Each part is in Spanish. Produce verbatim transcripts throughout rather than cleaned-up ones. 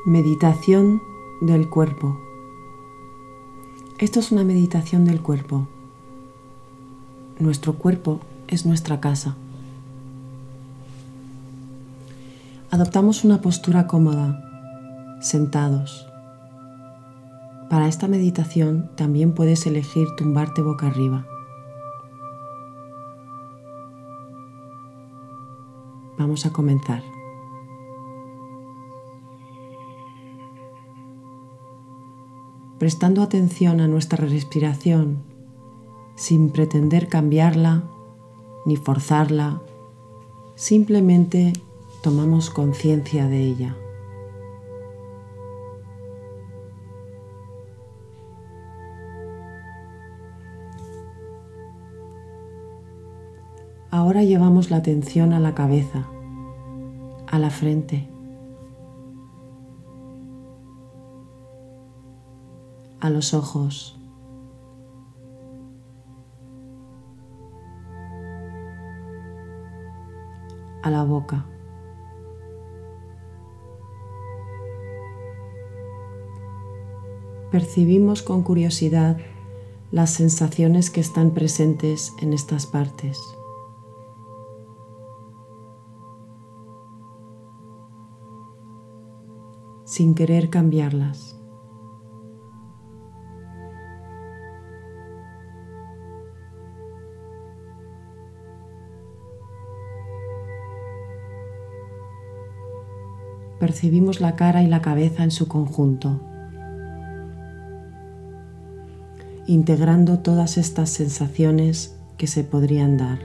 Meditación del cuerpo. Esto es una meditación del cuerpo. Nuestro cuerpo es nuestra casa. Adoptamos una postura cómoda, sentados. Para esta meditación también puedes elegir tumbarte boca arriba. Vamos a comenzar. Prestando atención a nuestra respiración, sin pretender cambiarla ni forzarla, simplemente tomamos conciencia de ella. Ahora llevamos la atención a la cabeza, a la frente, a los ojos, a la boca. Percibimos con curiosidad las sensaciones que están presentes en estas partes. Sin querer cambiarlas. Percibimos la cara y la cabeza en su conjunto, integrando todas estas sensaciones que se podrían dar.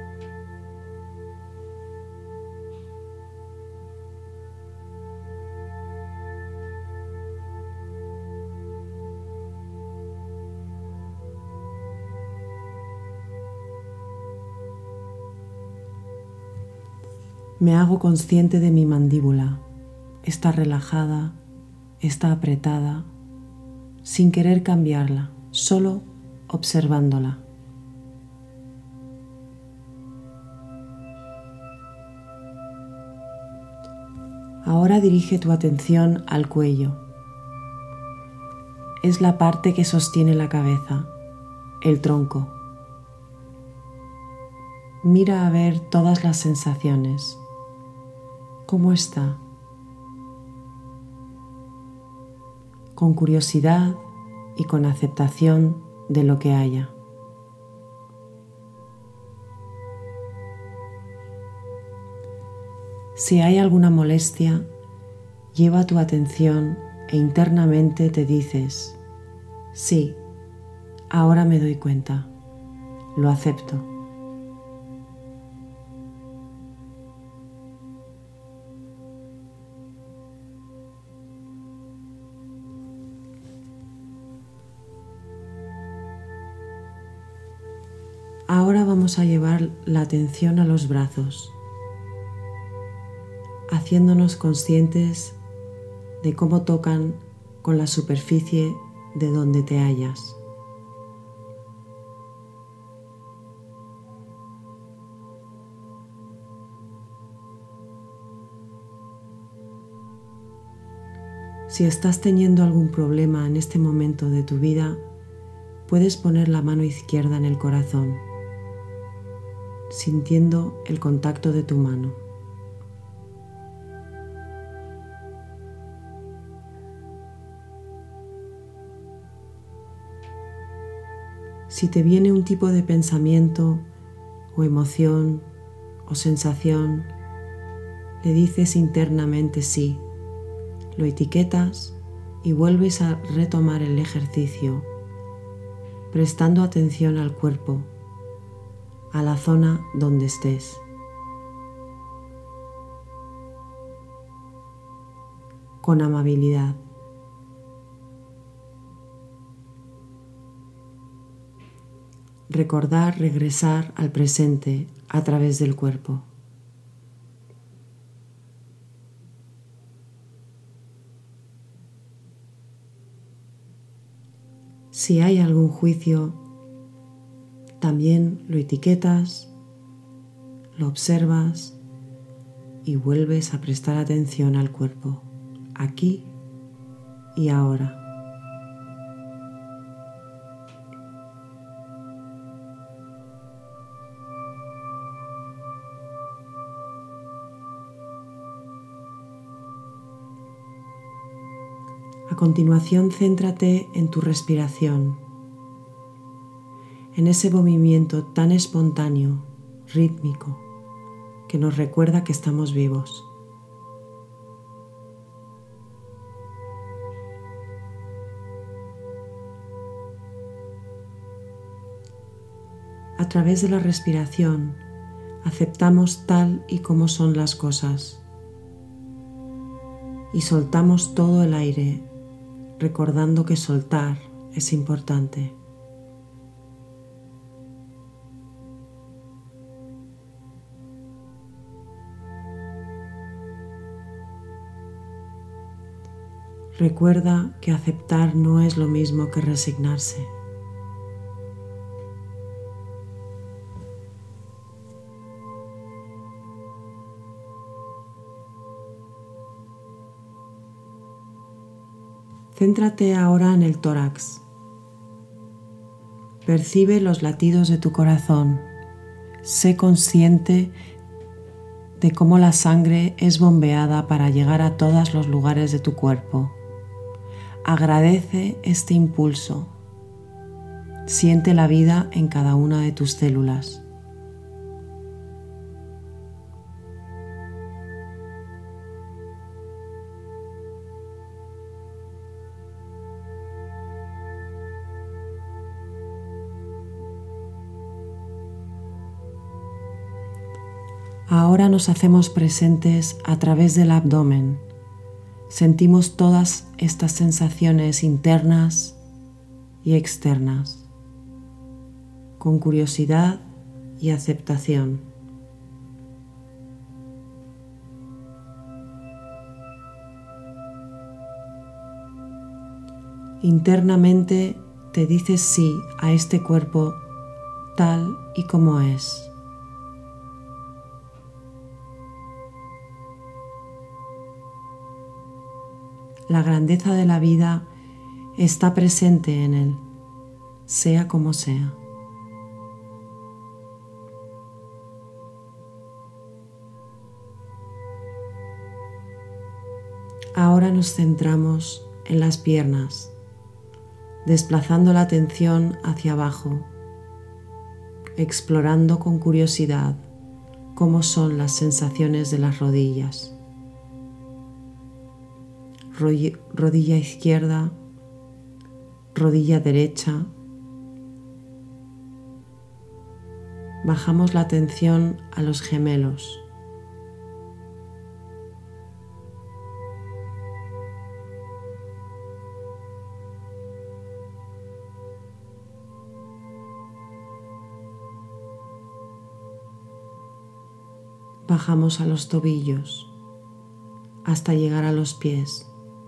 Me hago consciente de mi mandíbula. Está relajada, está apretada, sin querer cambiarla, solo observándola. Ahora dirige tu atención al cuello. Es la parte que sostiene la cabeza, el tronco. Mira a ver todas las sensaciones. ¿Cómo está? Con curiosidad y con aceptación de lo que haya. Si hay alguna molestia, lleva tu atención e internamente te dices, sí, ahora me doy cuenta, lo acepto. Ahora vamos a llevar la atención a los brazos, haciéndonos conscientes de cómo tocan con la superficie de donde te hallas. Si estás teniendo algún problema en este momento de tu vida, puedes poner la mano izquierda en el corazón, sintiendo el contacto de tu mano. Si te viene un tipo de pensamiento o emoción o sensación, le dices internamente sí, lo etiquetas y vuelves a retomar el ejercicio, prestando atención al cuerpo, a la zona donde estés. Con amabilidad. Recordar regresar al presente a través del cuerpo. Si hay algún juicio, también lo etiquetas, lo observas y vuelves a prestar atención al cuerpo, aquí y ahora. A continuación, céntrate en tu respiración, en ese movimiento tan espontáneo, rítmico, que nos recuerda que estamos vivos. A través de la respiración, aceptamos tal y como son las cosas y soltamos todo el aire, recordando que soltar es importante. Recuerda que aceptar no es lo mismo que resignarse. Céntrate ahora en el tórax. Percibe los latidos de tu corazón. Sé consciente de cómo la sangre es bombeada para llegar a todos los lugares de tu cuerpo. Agradece este impulso. Siente la vida en cada una de tus células. Ahora nos hacemos presentes a través del abdomen. Sentimos todas estas sensaciones internas y externas, con curiosidad y aceptación. Internamente te dices sí a este cuerpo tal y como es. La grandeza de la vida está presente en él, sea como sea. Ahora nos centramos en las piernas, desplazando la atención hacia abajo, explorando con curiosidad cómo son las sensaciones de las rodillas. Rodilla izquierda, rodilla derecha. Bajamos la atención a los gemelos. Bajamos a los tobillos hasta llegar a los pies.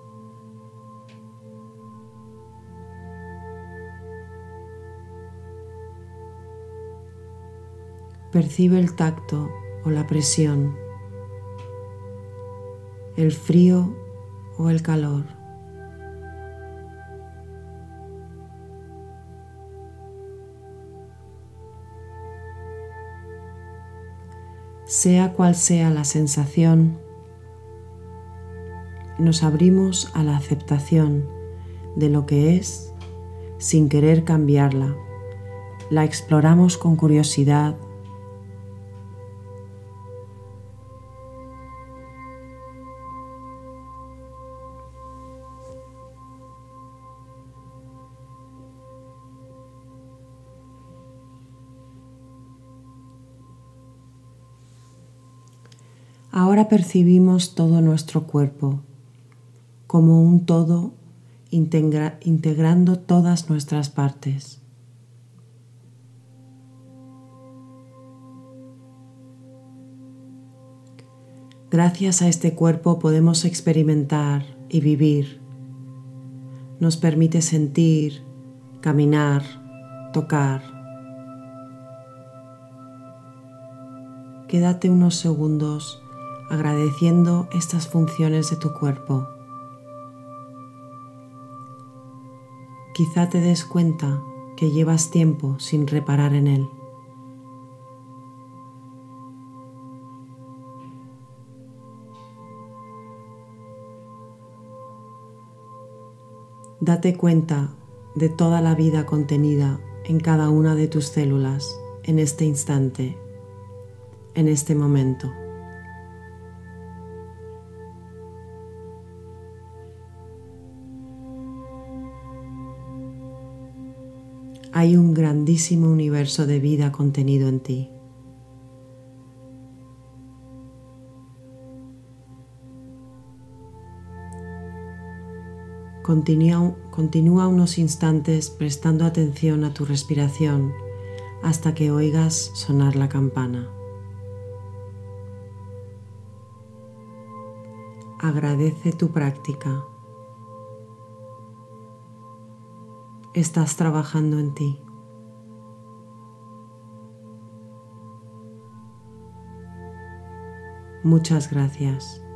Percibe el tacto o la presión, el frío o el calor. Sea cual sea la sensación, nos abrimos a la aceptación de lo que es sin querer cambiarla. La exploramos con curiosidad. Ahora percibimos todo nuestro cuerpo como un todo, integra- integrando todas nuestras partes. Gracias a este cuerpo podemos experimentar y vivir. Nos permite sentir, caminar, tocar. Quédate unos segundos agradeciendo estas funciones de tu cuerpo. quizá te des cuenta que llevas tiempo sin reparar en él. Date cuenta de toda la vida contenida en cada una de tus células en este instante, en este momento. Hay un grandísimo universo de vida contenido en ti. Continúa, continúa unos instantes prestando atención a tu respiración hasta que oigas sonar la campana. Agradece tu práctica. Estás trabajando en ti. Muchas gracias.